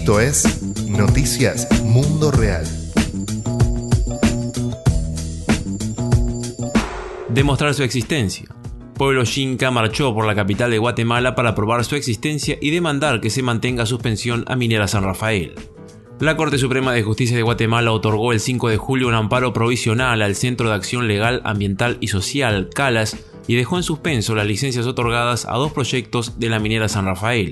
Esto es Noticias Mundo Real. Demostrar su existencia. Pueblo Xinca marchó por la capital de Guatemala para probar su existencia y demandar que se mantenga suspensión a Minera San Rafael. La Corte Suprema de Justicia de Guatemala otorgó el 5 de julio un amparo provisional al Centro de Acción Legal, Ambiental y Social, CALAS, y dejó en suspenso las licencias otorgadas a dos proyectos de la minera San Rafael.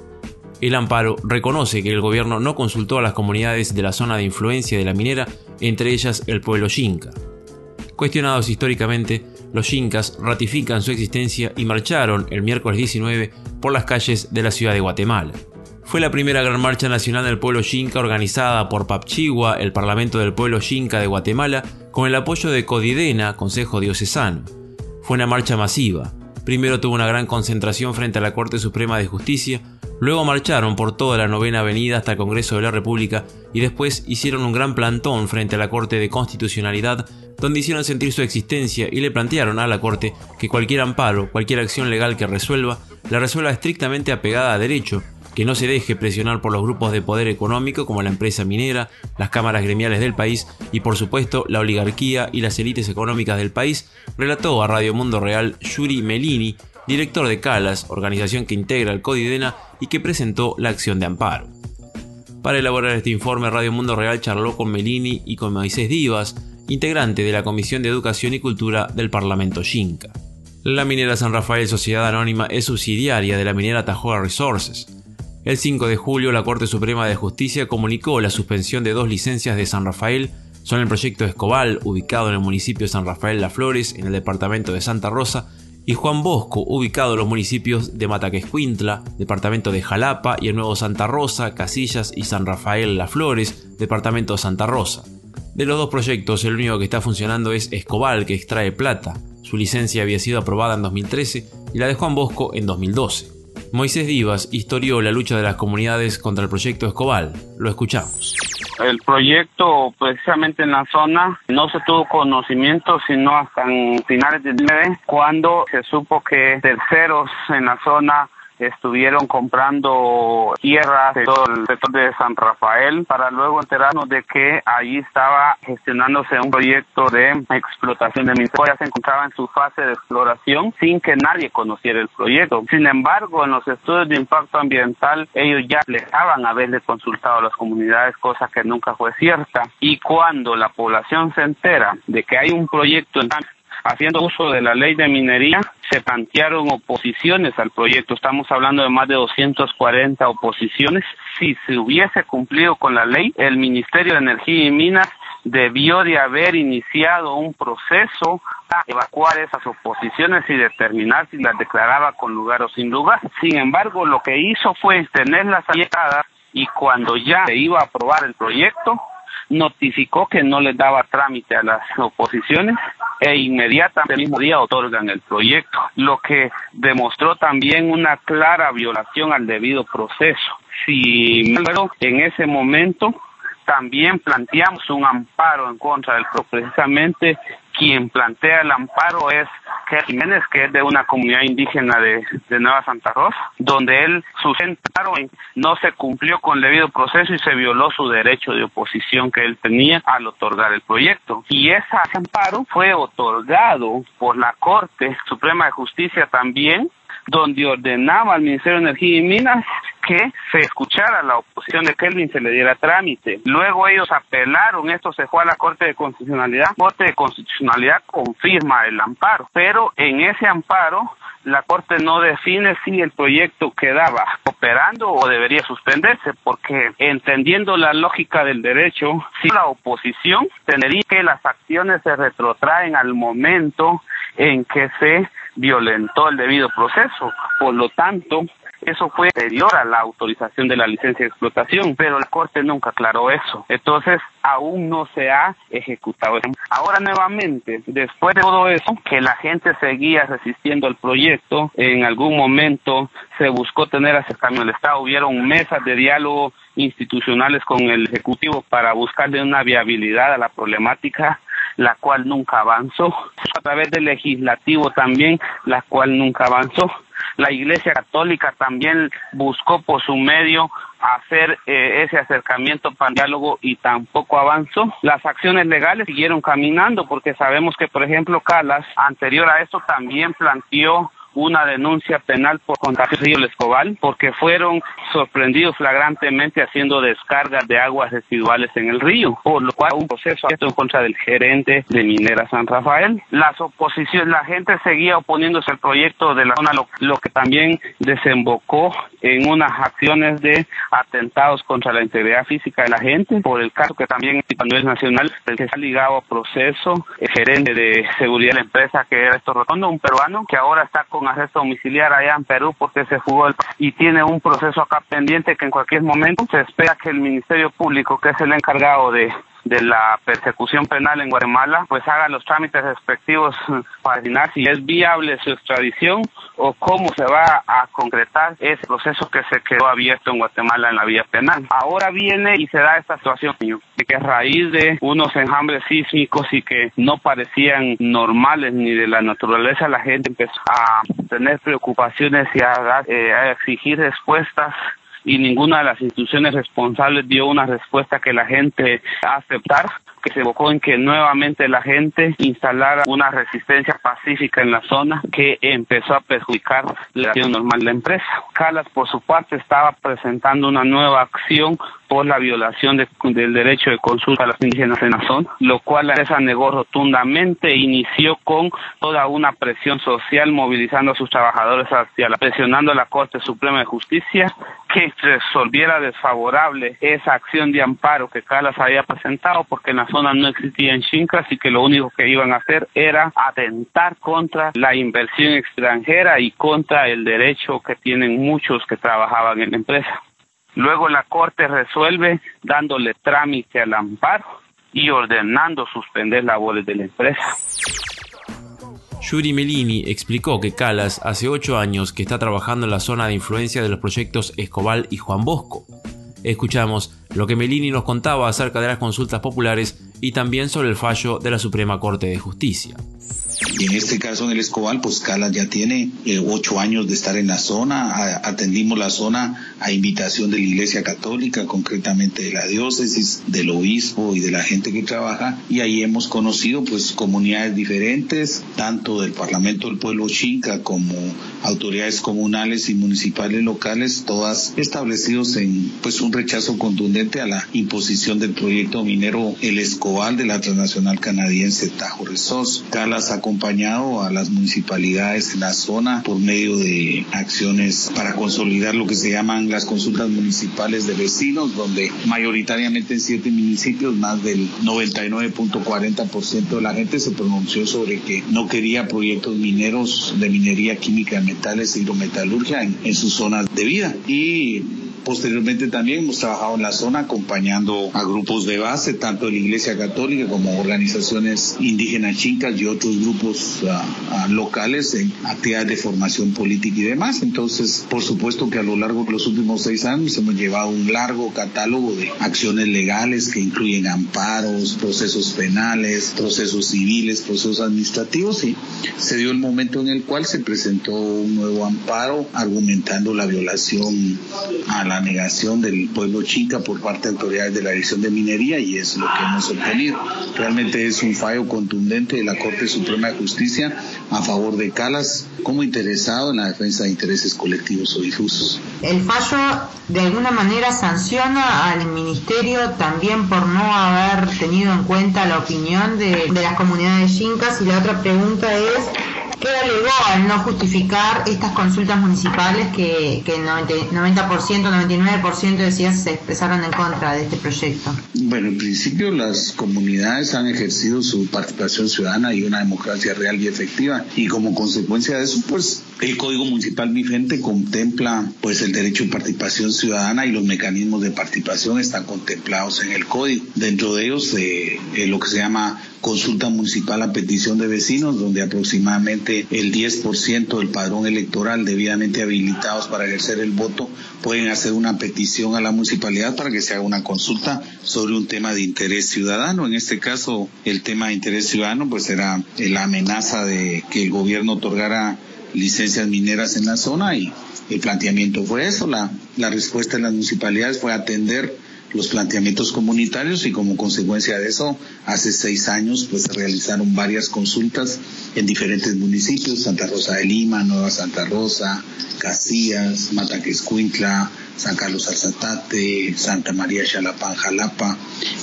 El amparo reconoce que el gobierno no consultó a las comunidades de la zona de influencia de la minera, entre ellas el pueblo Xinca. Cuestionados históricamente, los xincas ratifican su existencia y marcharon el miércoles 19 por las calles de la ciudad de Guatemala. Fue la primera gran marcha nacional del pueblo Xinca organizada por Papchigua, el Parlamento del Pueblo Xinca de Guatemala, con el apoyo de Codidena, Consejo Diocesano. Fue una marcha masiva. Primero tuvo una gran concentración frente a la Corte Suprema de Justicia, luego marcharon por toda la 9ª Avenida hasta el Congreso de la República y después hicieron un gran plantón frente a la Corte de Constitucionalidad, donde hicieron sentir su existencia y le plantearon a la Corte que cualquier amparo, cualquier acción legal que resuelva, la resuelva estrictamente apegada a derecho, que no se deje presionar por los grupos de poder económico como la empresa minera, las cámaras gremiales del país y por supuesto la oligarquía y las élites económicas del país, relató a Radio Mundo Real Yuri Melini, director de CALAS, organización que integra el Codidena y que presentó la acción de amparo. Para elaborar este informe, Radio Mundo Real charló con Melini y con Moisés Divas, integrante de la Comisión de Educación y Cultura del Parlamento Xinca. La minera San Rafael Sociedad Anónima es subsidiaria de la minera Tahoe Resources. El 5 de julio, la Corte Suprema de Justicia comunicó la suspensión de dos licencias de San Rafael. Son el proyecto Escobal, ubicado en el municipio de San Rafael Las Flores, en el departamento de Santa Rosa, y Juan Bosco, ubicado en los municipios de Mataquescuintla, departamento de Jalapa, y el nuevo Santa Rosa, Casillas y San Rafael Las Flores, departamento de Santa Rosa. De los dos proyectos, el único que está funcionando es Escobal, que extrae plata. Su licencia había sido aprobada en 2013 y la de Juan Bosco en 2012. Moisés Divas historió la lucha de las comunidades contra el proyecto Escobal. Lo escuchamos. El proyecto, precisamente en la zona, no se tuvo conocimiento sino hasta en finales del mes, cuando se supo que terceros en la zona estuvieron comprando tierras de todo el sector de San Rafael, para luego enterarnos de que allí estaba gestionándose un proyecto de explotación de minería. Ya se encontraba en su fase de exploración sin que nadie conociera el proyecto. Sin embargo, en los estudios de impacto ambiental, ellos ya plegaban haberle consultado a las comunidades, cosa que nunca fue cierta. Y cuando la población se entera de que hay un proyecto haciendo uso de la ley de minería, se plantearon oposiciones al proyecto. Estamos hablando de más de 240 oposiciones. Si se hubiese cumplido con la ley, el Ministerio de Energía y Minas debió de haber iniciado un proceso a evacuar esas oposiciones y determinar si las declaraba con lugar o sin lugar. Sin embargo, lo que hizo fue tenerlas allegadas y cuando ya se iba a aprobar el proyecto, notificó que no les daba trámite a las oposiciones e inmediatamente el mismo día otorgan el proyecto, lo que demostró también una clara violación al debido proceso. Sin embargo, en ese momento también planteamos un amparo en contra del proyecto. Precisamente quien plantea el amparo es Ker Jiménez, que es de una comunidad indígena de Nueva Santa Rosa, donde él sustentaron no se cumplió con el debido proceso y se violó su derecho de oposición que él tenía al otorgar el proyecto. Y ese amparo fue otorgado por la Corte Suprema de Justicia también, donde ordenaba al Ministerio de Energía y Minas que se escuchara la oposición de Kelvin, se le diera trámite. Luego ellos apelaron, esto se fue a la Corte de Constitucionalidad. La Corte de Constitucionalidad confirma el amparo, pero en ese amparo la Corte no define si el proyecto quedaba operando o debería suspenderse, porque entendiendo la lógica del derecho, si la oposición tendría que las acciones se retrotraen al momento en que se violentó el debido proceso. Por lo tanto, eso fue anterior a la autorización de la licencia de explotación, pero la Corte nunca aclaró eso. Entonces, aún no se ha ejecutado. Ahora nuevamente, después de todo eso, que la gente seguía resistiendo al proyecto, en algún momento se buscó tener acercamiento al Estado. Hubieron mesas de diálogo institucionales con el Ejecutivo para buscarle una viabilidad a la problemática, la cual nunca avanzó. A través del legislativo también, la cual nunca avanzó. La Iglesia Católica también buscó por su medio hacer ese acercamiento para el diálogo y tampoco avanzó. Las acciones legales siguieron caminando porque sabemos que, por ejemplo, Calas, anterior a esto, también planteó una denuncia penal por contra el río El Escobal porque fueron sorprendidos flagrantemente haciendo descargas de aguas residuales en el río, por lo cual un proceso abierto en contra del gerente de Minera San Rafael. Las oposiciones, la gente seguía oponiéndose al proyecto de la zona, lo que también desembocó en unas acciones de atentados contra la integridad física de la gente, por el caso que también a nivel nacional el que está ligado a proceso, el gerente de seguridad de la empresa que era Héctor Rotondo, un peruano que ahora está con arresto domiciliar allá en Perú porque se fugó y tiene un proceso acá pendiente que en cualquier momento se espera que el Ministerio Público, que es el encargado de la persecución penal en Guatemala, pues haga los trámites respectivos para determinar si es viable su extradición o cómo se va a concretar ese proceso que se quedó abierto en Guatemala en la vía penal. Ahora viene y se da esta situación que a raíz de unos enjambres sísmicos y que no parecían normales ni de la naturaleza, la gente empezó a tener preocupaciones y a exigir respuestas, y ninguna de las instituciones responsables dio una respuesta que la gente aceptar, que se evocó en que nuevamente la gente instalara una resistencia pacífica en la zona que empezó a perjudicar la acción normal de la empresa. Calas, por su parte, estaba presentando una nueva acción por la violación del derecho de consulta a los indígenas en la zona, lo cual la empresa negó rotundamente e inició con toda una presión social, movilizando a sus trabajadores presionando a la Corte Suprema de Justicia que resolviera desfavorable esa acción de amparo que Calas había presentado, porque en la zona no existían chincas y que lo único que iban a hacer era atentar contra la inversión extranjera y contra el derecho que tienen muchos que trabajaban en la empresa. Luego la Corte resuelve dándole trámite al amparo y ordenando suspender labores de la empresa. Yuri Melini explicó que Calas hace 8 años que está trabajando en la zona de influencia de los proyectos Escobal y Juan Bosco. Escuchamos lo que Melini nos contaba acerca de las consultas populares y también sobre el fallo de la Suprema Corte de Justicia. Y en este caso en el Escobal, pues Calas ya tiene 8 años de estar en la zona. Atendimos la zona a invitación de la Iglesia Católica, concretamente de la diócesis, del obispo y de la gente que trabaja, y ahí hemos conocido pues comunidades diferentes, tanto del Parlamento del Pueblo Xinca como autoridades comunales y municipales locales, todas establecidos en pues un rechazo contundente a la imposición del proyecto minero El Escobal de la transnacional canadiense Tahoe Resources. Calas ha acompañado a las municipalidades en la zona por medio de acciones para consolidar lo que se llaman las consultas municipales de vecinos, donde mayoritariamente en 7 municipios más del 99.40% de la gente se pronunció sobre que no quería proyectos mineros de minería química de metales e hidrometalurgia en sus zonas de vida. Y posteriormente también hemos trabajado en la zona acompañando a grupos de base, tanto de la Iglesia Católica como organizaciones indígenas chincas y otros grupos locales en actividades de formación política y demás. Entonces, por supuesto que a lo largo de los últimos 6 años hemos llevado un largo catálogo de acciones legales que incluyen amparos, procesos penales, procesos civiles, procesos administrativos, y se dio el momento en el cual se presentó un nuevo amparo argumentando la violación a la negación del pueblo Xinca por parte de autoridades de la Dirección de Minería, y es lo que hemos obtenido. Realmente es un fallo contundente de la Corte Suprema de Justicia a favor de Calas como interesado en la defensa de intereses colectivos o difusos. El fallo de alguna manera sanciona al Ministerio también por no haber tenido en cuenta la opinión de las comunidades xincas, y la otra pregunta es: ¿qué alegó al no justificar estas consultas municipales que 99% decías se expresaron en contra de este proyecto? Bueno, en principio las comunidades han ejercido su participación ciudadana y una democracia real y efectiva, y como consecuencia de eso, pues el Código Municipal vigente contempla pues el derecho de participación ciudadana, y los mecanismos de participación están contemplados en el Código. Dentro de ellos lo que se llama consulta municipal a petición de vecinos, donde aproximadamente el 10% del padrón electoral debidamente habilitados para ejercer el voto pueden hacer una petición a la municipalidad para que se haga una consulta sobre un tema de interés ciudadano. En este caso, el tema de interés ciudadano pues era la amenaza de que el gobierno otorgara licencias mineras en la zona, y el planteamiento fue eso. La respuesta de las municipalidades fue atender los planteamientos comunitarios, y como consecuencia de eso, hace 6 años pues se realizaron varias consultas en diferentes municipios: Santa Rosa de Lima, Nueva Santa Rosa, Casillas, Mataquescuintla, San Carlos Alzatate, Santa María Xalapán, Jalapa,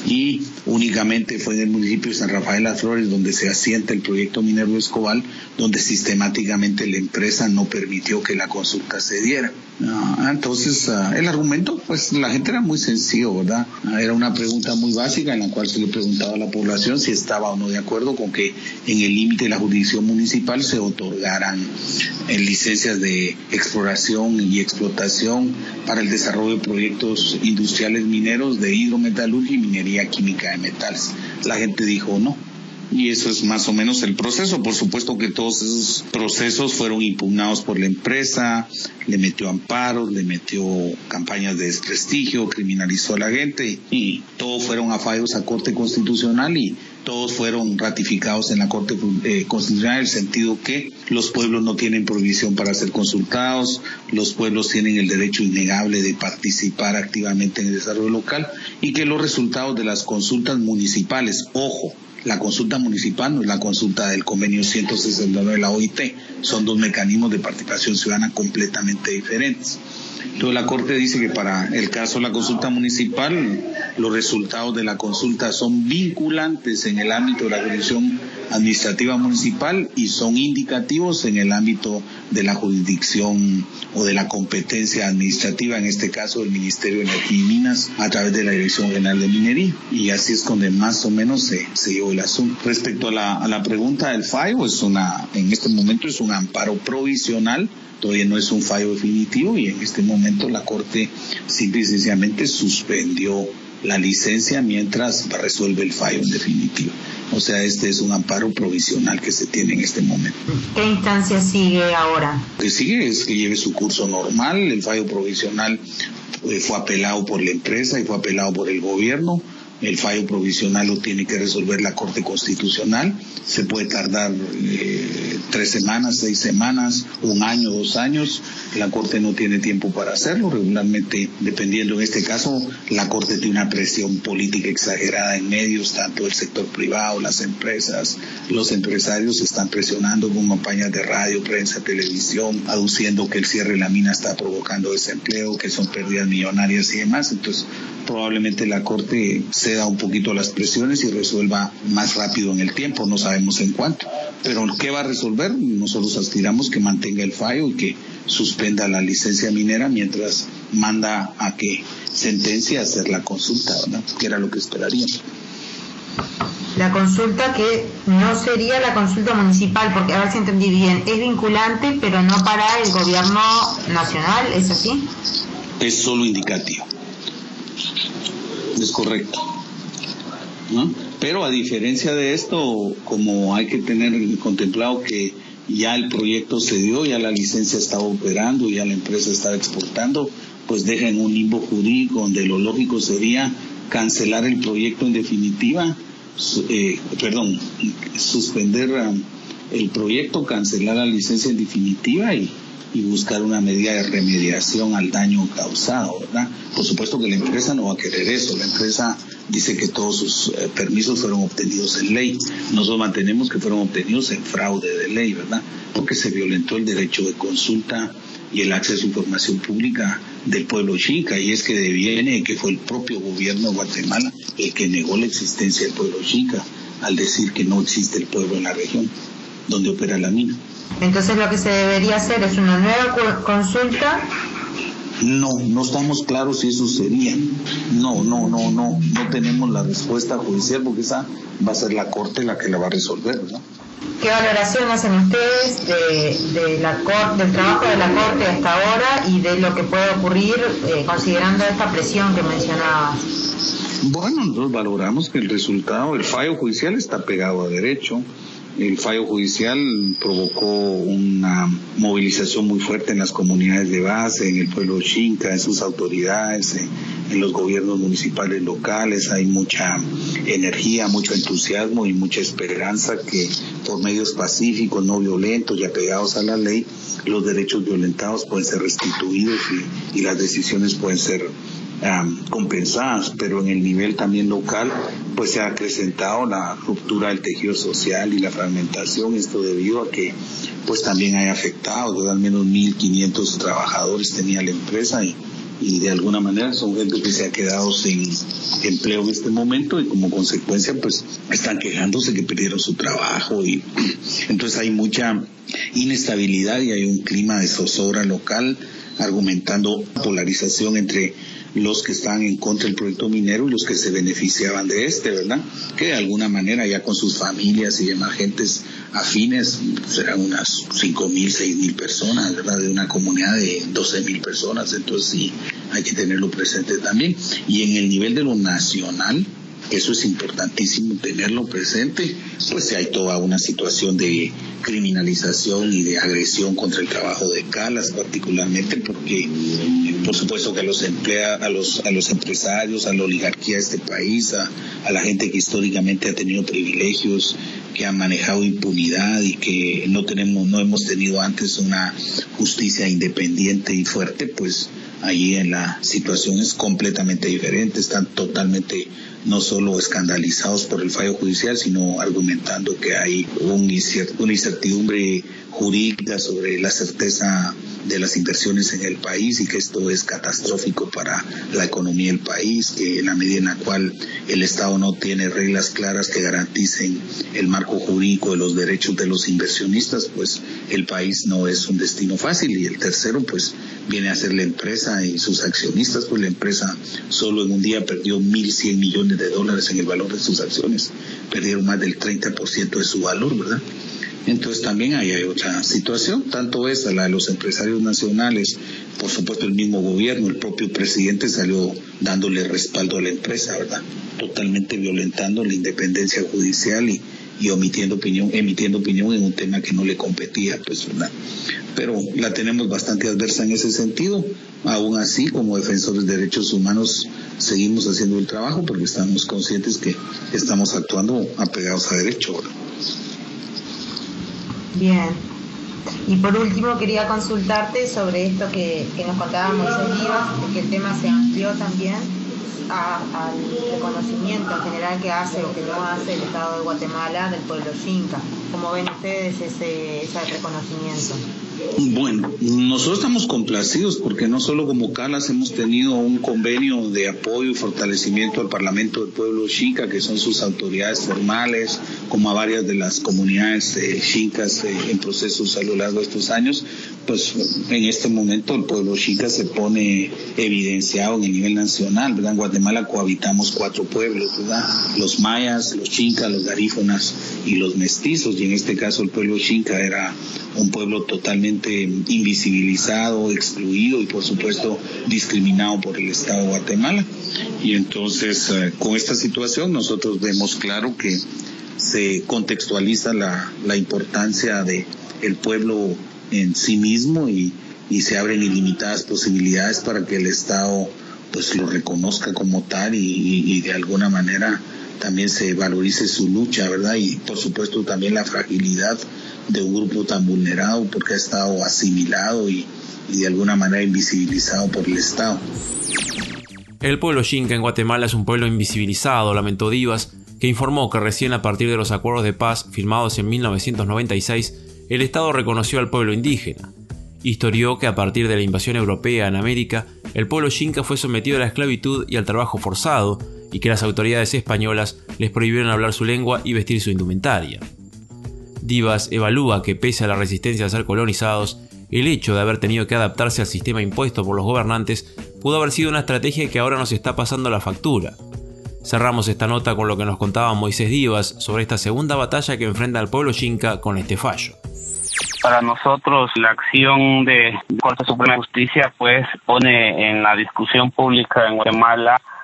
y únicamente fue en el municipio de San Rafael Las Flores donde se asienta el proyecto minero Escobal, donde sistemáticamente la empresa no permitió que la consulta se diera. Entonces, el argumento, pues la gente era muy sencillo, ¿verdad? Era una pregunta muy básica en la cual se le preguntaba a la población si estaba o no de acuerdo con que en el límite de la jurisdicción municipal se otorgaran licencias de exploración y explotación para el desarrollo de proyectos industriales mineros de hidrometalurgia y minería química de metales. La gente dijo no. Y eso es más o menos el proceso. Por supuesto que todos esos procesos fueron impugnados por la empresa, le metió amparos, le metió campañas de desprestigio, criminalizó a la gente, y todos fueron a fallos a Corte Constitucional, y todos fueron ratificados en la Corte Constitucional, en el sentido que los pueblos no tienen prohibición para ser consultados, los pueblos tienen el derecho innegable de participar activamente en el desarrollo local, y que los resultados de las consultas municipales, ojo, la consulta municipal no es la consulta del convenio 169 de la OIT, son 2 mecanismos de participación ciudadana completamente diferentes. Entonces la Corte dice que para el caso de la consulta municipal, los resultados de la consulta son vinculantes en el ámbito de la jurisdicción administrativa municipal y son indicativos en el ámbito de la jurisdicción o de la competencia administrativa, en este caso del Ministerio de Energía y Minas, a través de la Dirección General de Minería. Y así es donde más o menos se llevó el asunto. Respecto a la pregunta del fallo, en este momento es un amparo provisional, todavía no es un fallo definitivo, y en este momento la Corte simple y sencillamente suspendió la licencia mientras resuelve el fallo en definitivo. O sea, este es un amparo provisional que se tiene en este momento. ¿Qué instancia sigue ahora? Lo que sigue es que lleve su curso normal. El fallo provisional fue apelado por la empresa y fue apelado por el gobierno. El fallo provisional lo tiene que resolver la Corte Constitucional. Se puede tardar 3 semanas, 6 semanas, 1 año, 2 años. La Corte no tiene tiempo para hacerlo. Regularmente, dependiendo en este caso, la Corte tiene una presión política exagerada en medios, tanto del sector privado, las empresas, los empresarios están presionando con campañas de radio, prensa, televisión, aduciendo que el cierre de la mina está provocando desempleo, que son pérdidas millonarias y demás. Entonces, probablemente la Corte ceda un poquito a las presiones y resuelva más rápido en el tiempo, no sabemos en cuánto. Pero ¿qué va a resolver? Nosotros aspiramos que mantenga el fallo y que suspenda la licencia minera mientras manda a que sentencie a hacer la consulta, ¿verdad? Que era lo que esperaríamos. La consulta que no sería la consulta municipal, porque a ver si entendí bien, es vinculante pero no para el gobierno nacional, ¿es así? Es solo indicativo. Es correcto, ¿no? Pero a diferencia de esto, como hay que tener contemplado que ya el proyecto se dio, ya la licencia estaba operando, ya la empresa estaba exportando, pues deja en un limbo jurídico donde lo lógico sería cancelar el proyecto en definitiva, suspender el proyecto, cancelar la licencia en definitiva y buscar una medida de remediación al daño causado, ¿verdad? Por supuesto que la empresa no va a querer eso. La empresa dice que todos sus permisos fueron obtenidos en ley. Nosotros mantenemos que fueron obtenidos en fraude de ley, ¿verdad? Porque se violentó el derecho de consulta y el acceso a información pública del pueblo Xinca, y es que deviene que fue el propio gobierno de Guatemala el que negó la existencia del pueblo Xinca al decir que no existe el pueblo en la región donde opera la mina. Entonces lo que se debería hacer es una nueva consulta. No estamos claros si eso sería. No tenemos la respuesta judicial porque esa va a ser la Corte la que la va a resolver, ¿no? ¿Qué valoración hacen ustedes del trabajo de la Corte hasta ahora y de lo que puede ocurrir considerando esta presión que mencionabas? Bueno, nosotros valoramos que el resultado, el fallo judicial está pegado a derecho. El fallo judicial provocó una movilización muy fuerte en las comunidades de base, en el pueblo xinca, en sus autoridades, en los gobiernos municipales locales. Hay mucha energía, mucho entusiasmo y mucha esperanza que por medios pacíficos, no violentos y apegados a la ley, los derechos violentados pueden ser restituidos y las decisiones pueden ser compensadas, pero en el nivel también local pues se ha acrecentado la ruptura del tejido social y la fragmentación, esto debido a que pues también hay afectados, al menos 1.500 trabajadores tenía la empresa y de alguna manera son gente que se ha quedado sin empleo en este momento y como consecuencia pues están quejándose que perdieron su trabajo y entonces hay mucha inestabilidad y hay un clima de zozobra local, argumentando polarización entre los que están en contra del proyecto minero y los que se beneficiaban de ¿verdad? Que de alguna manera ya con sus familias y demás gentes afines serán unas 5.000, 6.000 personas, ¿verdad? De una comunidad de 12.000 personas, entonces sí hay que tenerlo presente también. Y en el nivel de lo nacional, eso es importantísimo tenerlo presente, pues hay toda una situación de criminalización y de agresión contra el trabajo de Calas, particularmente porque por supuesto que a los empresarios, a la oligarquía de este país, a la gente que históricamente ha tenido privilegios, que ha manejado impunidad y que no hemos tenido antes una justicia independiente y fuerte, pues allí en la situación es completamente diferente, están totalmente no solo escandalizados por el fallo judicial, sino argumentando que hay una incertidumbre jurídica sobre la certeza de las inversiones en el país y que esto es catastrófico para la economía del país, que en la medida en la cual el Estado no tiene reglas claras que garanticen el marco jurídico de los derechos de los inversionistas, pues el país no es un destino fácil. Y el tercero, pues viene a ser la empresa y sus accionistas, pues la empresa solo en un día perdió $1.100 millones en el valor de sus acciones, perdieron más del 30% de su valor, ¿verdad? Entonces también hay otra situación, tanto esa, la de los empresarios nacionales, por supuesto el mismo gobierno, el propio presidente salió dándole respaldo a la empresa, ¿verdad? Totalmente violentando la independencia judicial y emitiendo opinión en un tema que no le competía, pues, ¿verdad? Pero la tenemos bastante adversa en ese sentido. Aún así, como defensores de derechos humanos, seguimos haciendo el trabajo porque estamos conscientes que estamos actuando apegados a derecho, ¿verdad? Bien. Y por último quería consultarte sobre esto que nos contaba Moisés Vivas, de que el tema se amplió también al reconocimiento en general que hace o que no hace el Estado de Guatemala del pueblo xinca. ¿Cómo ven ustedes ese reconocimiento? Bueno, nosotros estamos complacidos porque no solo como Calas hemos tenido un convenio de apoyo y fortalecimiento al Parlamento del Pueblo Xinca, que son sus autoridades formales, como a varias de las comunidades xincas en procesos a lo largo de estos años, pues en este momento el pueblo xinca se pone evidenciado en el nivel nacional, ¿verdad? En Guatemala cohabitamos 4 pueblos, ¿verdad? Los mayas, los xincas, los garífonas y los mestizos, y en este caso el pueblo xinca era un pueblo totalmente invisibilizado, excluido y por supuesto discriminado por el Estado de Guatemala. Y entonces con esta situación nosotros vemos claro que se contextualiza la importancia de el pueblo en sí mismo y se abren ilimitadas posibilidades para que el Estado pues lo reconozca como tal y de alguna manera también se valorice su lucha, ¿verdad? Y por supuesto también la fragilidad de un grupo tan vulnerado porque ha estado asimilado y de alguna manera invisibilizado por el Estado. El pueblo xinca en Guatemala es un pueblo invisibilizado, lamentó Vivas, que informó que recién a partir de los acuerdos de paz firmados en 1996, el Estado reconoció al pueblo indígena. Historió que a partir de la invasión europea en América, el pueblo xinca fue sometido a la esclavitud y al trabajo forzado, y que las autoridades españolas les prohibieron hablar su lengua y vestir su indumentaria. Vivas evalúa que pese a la resistencia a ser colonizados, el hecho de haber tenido que adaptarse al sistema impuesto por los gobernantes pudo haber sido una estrategia que ahora nos está pasando la factura. Cerramos esta nota con lo que nos contaba Moisés Vivas sobre esta segunda batalla que enfrenta al pueblo xinca con este fallo. Para nosotros la acción de Corte Suprema de Justicia pues pone en la discusión pública en Guatemala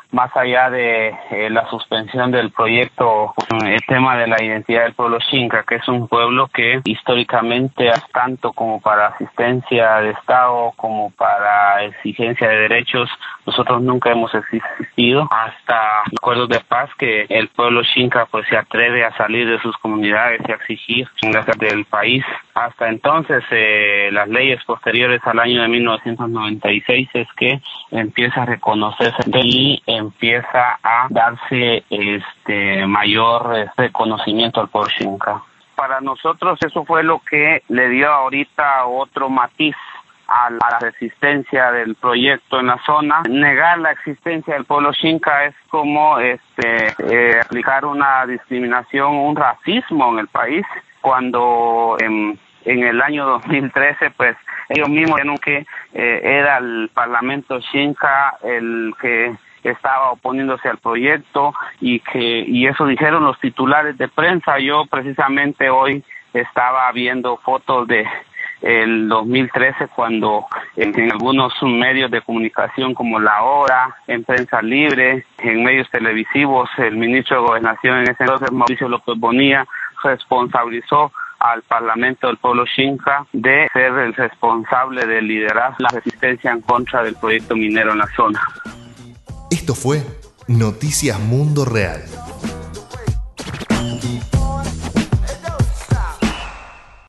más allá de la suspensión del proyecto, el tema de la identidad del pueblo Xinca, que es un pueblo que históricamente, tanto como para asistencia de Estado como para exigencia de derechos, nosotros nunca hemos existido hasta acuerdos de paz que el pueblo Xinca pues se atreve a salir de sus comunidades y a exigir del país. Hasta entonces, las leyes posteriores al año de 1996 es que empieza a reconocerse y empieza a darse mayor reconocimiento al pueblo Xinca. Para nosotros eso fue lo que le dio ahorita otro matiz a la resistencia del proyecto en la zona. Negar la existencia del pueblo Xinca es como aplicar una discriminación, un racismo en el país, cuando en el año 2013 pues ellos mismos dijeron que era el Parlamento Xinca el que estaba oponiéndose al proyecto y eso dijeron los titulares de prensa. Yo precisamente hoy estaba viendo fotos de el 2013 cuando en algunos medios de comunicación como La Hora, en Prensa Libre, en medios televisivos, el ministro de Gobernación en ese entonces, Mauricio López Bonilla, responsabilizó al Parlamento del pueblo Xinca de ser el responsable de liderar la resistencia en contra del proyecto minero en la zona. Esto fue Noticias Mundo Real.